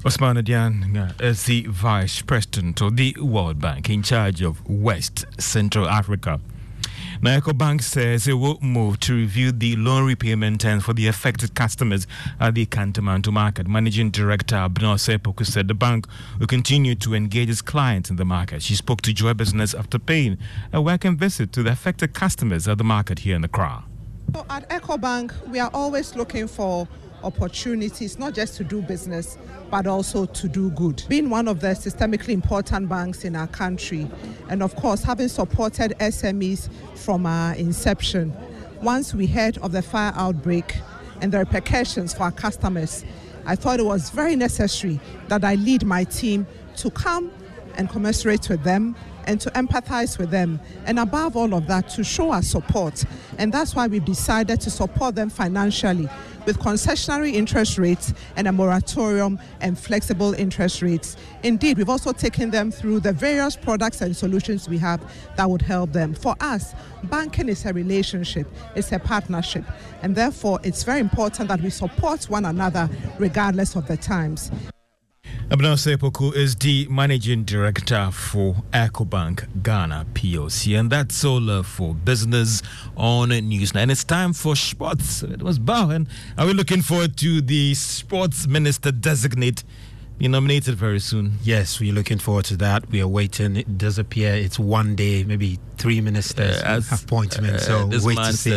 Osman Adian is the Vice President of the World Bank in charge of West Central Africa. Now, EcoBank says it will move to review the loan repayment terms for the affected customers at the Kantamanto market. Managing Director Abnor Sepoku said the bank will continue to engage its clients in the market. She spoke to Joy Business after paying a welcome visit to the affected customers at the market here in Accra. So at EcoBank, we are always looking for opportunities, not just to do business, but also to do good. Being one of the systemically important banks in our country, and of course, having supported SMEs from our inception, once we heard of the fire outbreak and the repercussions for our customers, I thought it was very necessary that I lead my team to come and commiserate with them and to empathize with them, and above all of that, to show our support. And that's why we've decided to support them financially with concessionary interest rates and a moratorium and flexible interest rates. Indeed, we've also taken them through the various products and solutions we have that would help them. For us, banking is a relationship, it's a partnership, and therefore it's very important that we support one another regardless of the times. Abnor Sepoku is the Managing Director for EcoBank Ghana PLC, and that's all for business on News Now. And it's time for sports. It was Bowen. Are we looking forward to the Sports Minister designate being nominated very soon? Yes, we're looking forward to that. We are waiting. It does appear it's one day, maybe 3 ministers appointment. So wait to see.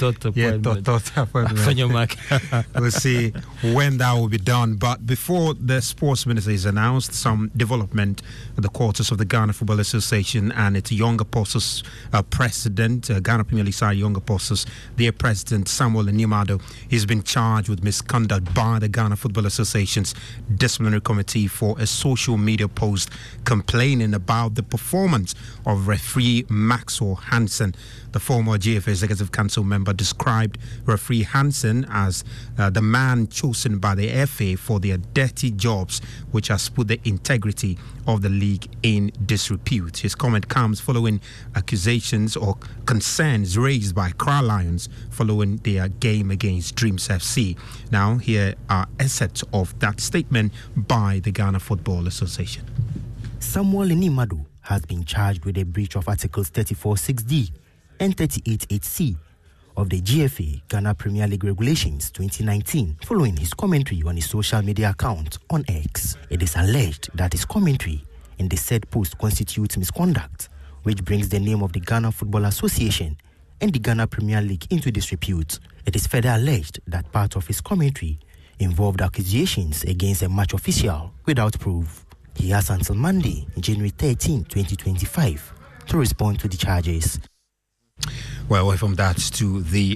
Appointment. We'll see when that will be done. But before the sports minister is announced, some development at the quarters of the Ghana Football Association and its Young Apostles president, Ghana Premier League side Young Apostles, their president Samuel Animado, he's been charged with misconduct by the Ghana Football Association's disciplinary committee for a social media post complaining about the performance of referee Maxwell Hansen. The former GFA Executive Council member described referee Hansen as the man chosen by the FA for their dirty jobs, which has put the integrity of the league in disrepute. His comment comes following accusations or concerns raised by Accra Lions following their game against Dreams FC. Now, here are excerpts of that statement by the Ghana Football Association. Samuel Animado has been charged with a breach of Articles 34.6d and 38.8c of the GFA Ghana Premier League Regulations 2019 following his commentary on his social media account on X. It is alleged that his commentary in the said post constitutes misconduct, which brings the name of the Ghana Football Association and the Ghana Premier League into disrepute. It is further alleged that part of his commentary involved accusations against a match official without proof. He has until Monday, January 13, 2025, to respond to the charges. Well, away from that to the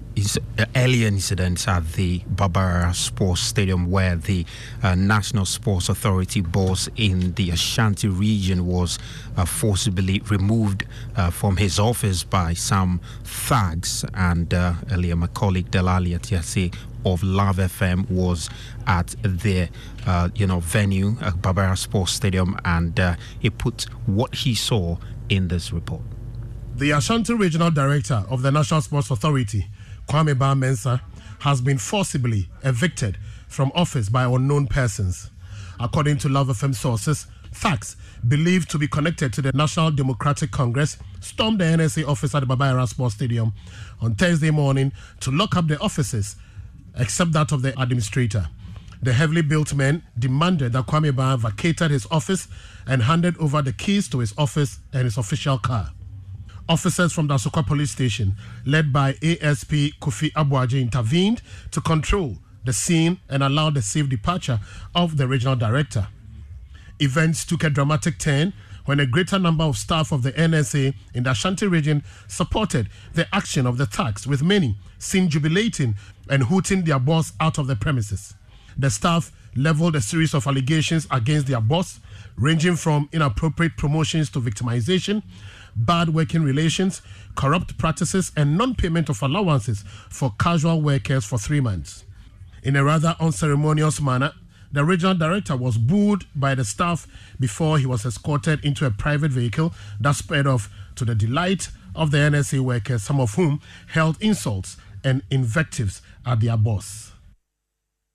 earlier incidents at the Barbara Sports Stadium, where the National Sports Authority boss in the Ashanti region was forcibly removed from his office by some thugs. And earlier, my colleague Delali Atiasi of Love FM was at their venue, Barbara Sports Stadium, and he put what he saw in this report. The Ashanti Regional Director of the National Sports Authority, Kwame Bar Mensah, has been forcibly evicted from office by unknown persons. According to Love FM sources, thugs believed to be connected to the National Democratic Congress stormed the NSA office at the Barbara Sports Stadium on Thursday morning to lock up the offices, except that of the administrator. The heavily built men demanded that Kwame Bar vacated his office and handed over the keys to his office and his official car. Officers from the Asokwa police station, led by ASP Kofi Abuaje, intervened to control the scene and allow the safe departure of the regional director. Events took a dramatic turn when a greater number of staff of the NSA in the Ashanti region supported the action of the thugs, with many seen jubilating and hooting their boss out of the premises. The staff leveled a series of allegations against their boss, ranging from inappropriate promotions to victimization, bad working relations, corrupt practices, and non-payment of allowances for casual workers for 3 months. In a rather unceremonious manner, the regional director was booed by the staff before he was escorted into a private vehicle that sped off to the delight of the NSA workers, some of whom hurled insults and invectives at their boss.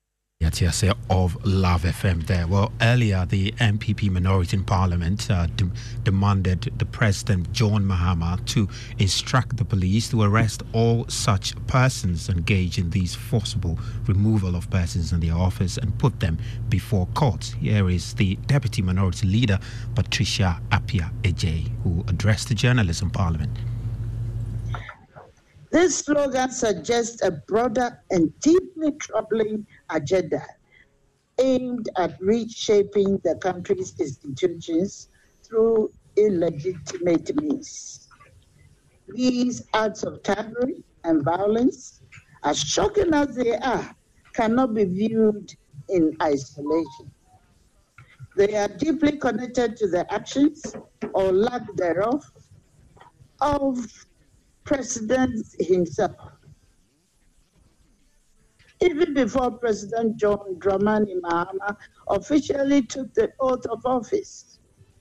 Yatiase of Love FM there. Well, earlier the MPP minority in Parliament demanded the President John Mahama to instruct the police to arrest all such persons engaged in these forcible removal of persons in their office and put them before court. Here is the Deputy Minority Leader, Patricia Appiah Ejay, who addressed the journalists in Parliament. This slogan suggests a broader and deeply troubling agenda aimed at reshaping the country's institutions through illegitimate means. These acts of tyranny and violence, as shocking as they are, cannot be viewed in isolation. They are deeply connected to the actions or lack thereof of President himself. Even before President John Dramani Mahama officially took the oath of office,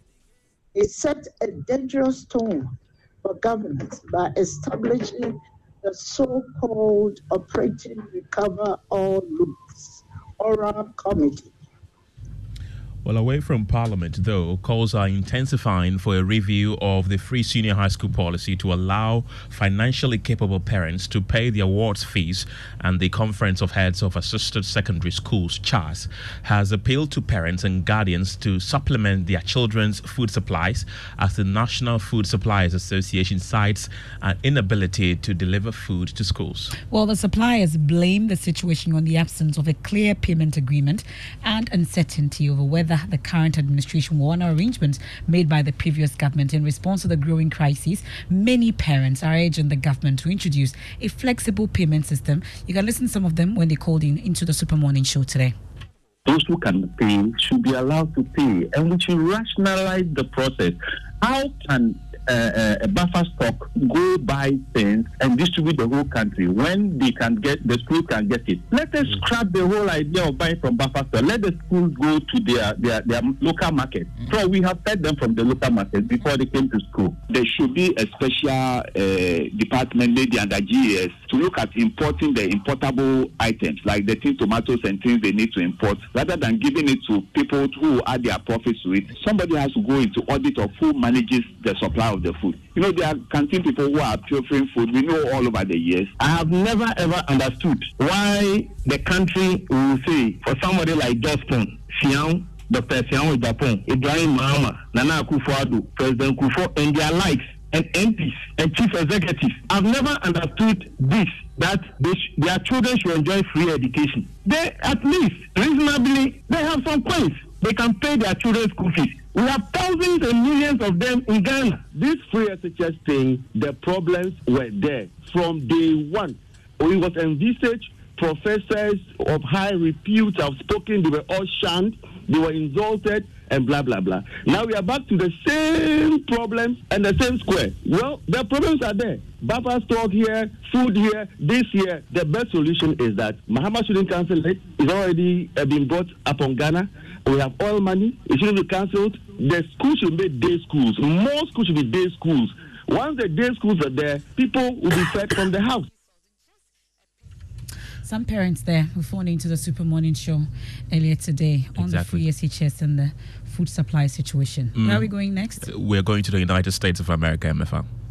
he set a dangerous tone for governance by establishing the so-called Operating Recover All Loops Oral Committee. Well, away from Parliament, though, calls are intensifying for a review of the free senior high school policy to allow financially capable parents to pay the awards fees. And the Conference of Heads of Assisted Secondary Schools, CHAS, has appealed to parents and guardians to supplement their children's food supplies as the National Food Suppliers Association cites an inability to deliver food to schools. Well, the suppliers blame the situation on the absence of a clear payment agreement and uncertainty over whether the current administration will honor arrangements made by the previous government. In response to the growing crisis, many parents are urging the government to introduce a flexible payment system. You can listen to some of them when they called into the Super Morning Show today. Those who can pay should be allowed to pay, and we should rationalize the process. How can a buffer stock go buy things and distribute the whole country when they can get, the school can get it? Let us scrap the whole idea of buying from buffer stock. Let the schools go to their local market. So we have fed them from the local market before they came to school. There should be a special department maybe under GES to look at importing the importable items like the tin tomatoes and things they need to import, rather than giving it to people who add their profits to it. Somebody has to go into audit of who manages the supply of the food. You know, there are canteen people who are pilfering food. We know all over the years. I have never ever understood why the country will say for somebody like Justin Sian, Dr. Sian of Japan, Ibrahim Mahama, Nana Akufo-Addo, President Kufuor, and their likes, and MPs and chief executives. I've never understood this, that their children should enjoy free education. They, at least, reasonably, they have some coins. They can pay their children's school fees. We have thousands and millions of them in Ghana. This free SHS thing, the problems were there from day one. It was envisaged. Professors of high repute have spoken. They were all shunned. They were insulted and blah, blah, blah. Now we are back to the same problems and the same square. Well, the problems are there. Buffer stock here, food here, this here. The best solution is that Mahama shouldn't cancel it. It's already been brought upon Ghana. We have oil money. It shouldn't be cancelled. The schools should be day schools. More schools should be day schools. Once the day schools are there, people will be fed from the house. Some parents there who phoned into the Super Morning Show earlier today on the free SHS and the food supply situation. Where are we going next? We're going to the United States of America, MFM.